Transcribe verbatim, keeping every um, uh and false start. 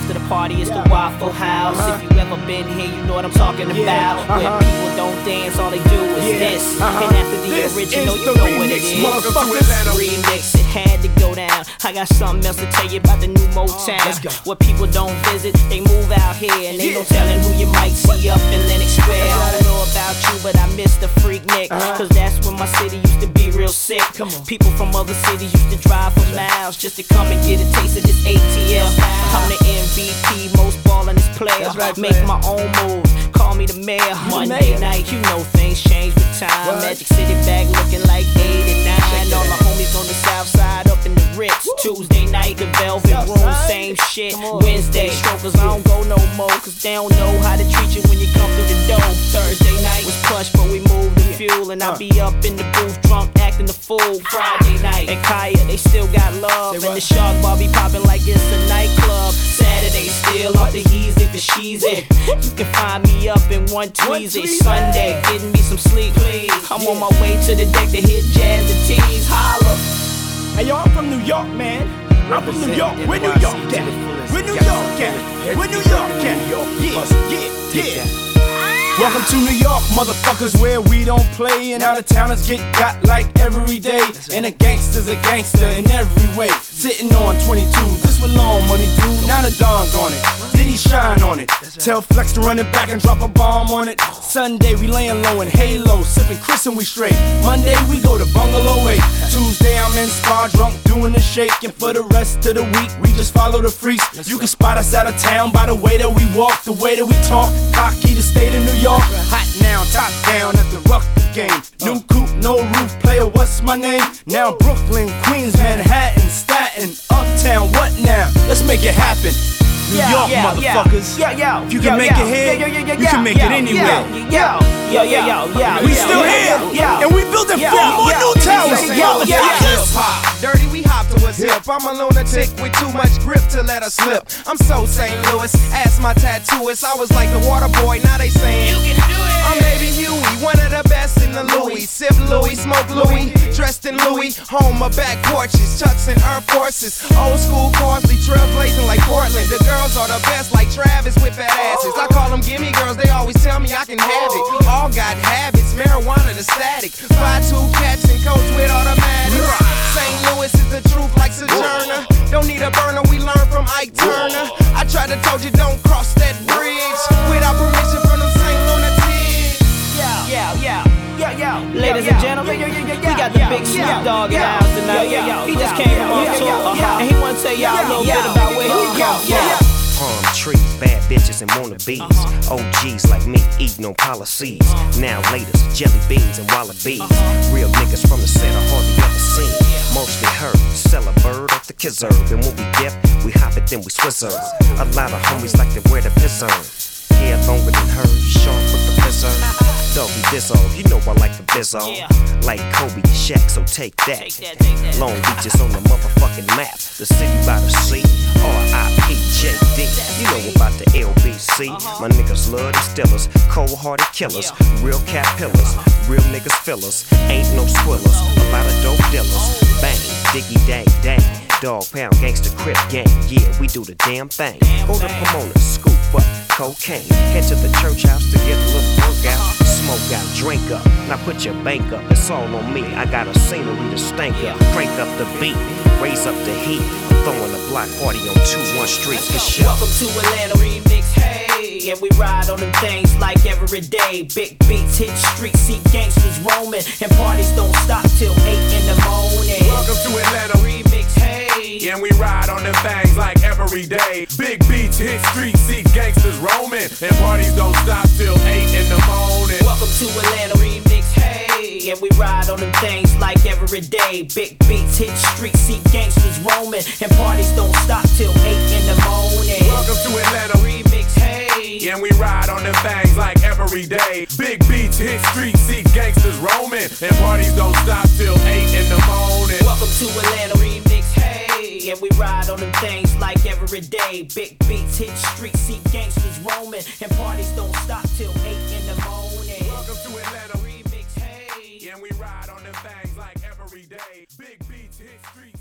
after the party, it's the Waffle House. Uh-huh. If you ever been here, you know what I'm talking about. Yeah. Uh-huh. Where people don't dance, all they do is Yeah. this. Uh-huh. And after the This original, is you the know what it remix, is. motherfuckers. Remix, it had to go down. I got something else to tell you about the new Motown. Let's go. Where people don't visit, they move out here. And ain't Yeah. no telling who you might see up in Lenox Square. I don't know about you, but I miss the Freaknik. Uh-huh. Cause that's when my city used to be real sick. Come on. People from other cities used to drive for miles just to come and get a taste of this A T L. I'm the M V P, most ballin' player. That's right, Make player. my own moves, call me the mayor. Monday mayor. night, you know things change with time. What? Magic City back looking like eighty-nine. Check All that the homies on the south side up in the Ritz. Tuesday night, the Velvet South Room, side. same shit. Come on. Wednesday, strokers, I don't go no more. Cause they don't know how to treat you when you come through the door. Thursday night was plush, but we moved the fuel. And I Uh. be up in the booth, drunk, acting the fool. Friday night, and Kaya, they still got love. Say And what? the Shark Bar be popping like it's a nightclub. Saturday, still off the he's if the she's it. You can find me up in one tweezy. tweezy. Sunday, getting me some sleep, please. I'm on my way to the deck to hit jazz and tease. Holla. Hey, yo, I'm from New York, man. I'm from New York. Where New York at? Where New York at? Where New York at? Yeah, yeah, yeah. Welcome to New York, motherfuckers, where we don't play. And out of towners get got like every day. And a gangster's a gangster in every way. Sitting on twenty-two, this what long money do. Now the dawn's on it, did he shine on it? Tell Flex to run it back and drop a bomb on it. Sunday we laying low in Halo, sipping Chris and we straight. Monday we go to Bungalow eight. Tuesday I'm in Spa drunk doing the shake. And for the rest of the week we just follow the freaks. You can spot us out of town by the way that we walk, the way that we talk. Cocky, the state of New York. Hot now, top down at the Rutgers game. New coupe, no roof, player, what's my name? Now Brooklyn, Queens, Manhattan, Staten, Uptown, what now? Let's make it happen. New York, motherfuckers. Yeah, yeah. If you can make it here, you can make it anywhere. Yo, yo, yo, yo, yo. We still here, and we building four more new towers, motherfuckers. Dirty, we hop to us hip. I'm a lunatic with too much grip to let her slip. I'm so Saint Louis, ask my tattooist. I was like the water boy, now they saying you can do it. I'm Baby Huey, one of the best in the Louis. Sip Louis, smoke Louis, dressed in Louis. Home of back porches, Chucks and Air Forces. Old school costly, trailblazing like Portland. The girls are the best like Travis with fat asses. I call them gimme girls, they always tell me I can have it. All got habits, marijuana the static. Five two cats and coach with automatics. Saint Louis is the truth like Sojourner. Don't need a burner, we learn from Ike Turner. I tried to told you don't cross that bridge without permission from them Saint Lunatics. Yeah, yeah, yeah. Ladies and gentlemen, we got the big Snoop Dogg in the house tonight. He just came from up tour, and he wanna tell y'all a little bit about where he comes from. Palm trees, bad bitches and wannabes. O Gs like me eating on policies. Now laters, jelly beans and wallabies. Real niggas from the set I hardly ever seen. Mostly heard, sell a bird off the kizerb. And when we dip, we hop it, then we swizzer. A lot of homies like to wear the pisser. Hair longer than hers, sharp with the pisser. Doggy Dizzo, you know I like the bizzo. Like Kobe and Shaq, so take that. Long Beach is on the motherfucking map. The city by the sea, R I P J D. You know about the L B C. My niggas love them stillers, cold-hearted killers. Real cat pillars, real niggas fillers. Ain't no swillers, a lot of dope dealers. Bang, diggy dang dang. Dog pound, gangsta crip gang. Yeah, we do the damn thing. Go to Pomona, scoop up cocaine. Head to the church house to get a little workout. Smoke out, drink up, now put your bank up. It's all on me, I got a scenery to stank up. Crank up the beat, raise up the heat. I'm throwing a block party on two one Street for sure. Welcome to Atlanta Remix, hey. And we ride on them things like every day. Big beats hit streets, see gangsters roaming. And parties don't stop till eight in the morning. Welcome to Atlanta Remix, hey. And we ride on them things like every day. Big beats hit streets, see gangsters roaming. And parties don't stop till eight in the morning. Welcome to Atlanta Remix, hey. And we ride on them things like every day. Big beats hit streets, see gangsters roaming. And parties don't stop till eight in the morning. Welcome to Atlanta Remix, hey. And we ride on them things like every day. Big beats hit streets, see gangsters roaming. And parties don't stop till eight in the morning. Welcome to Atlanta Remix, hey. And we ride on them things like every day. Big beats hit streets, see gangsters roaming. And parties don't stop till eight in the morning. Welcome to Atlanta Remix, hey. And we ride on them things like every day. Big beats hit streets.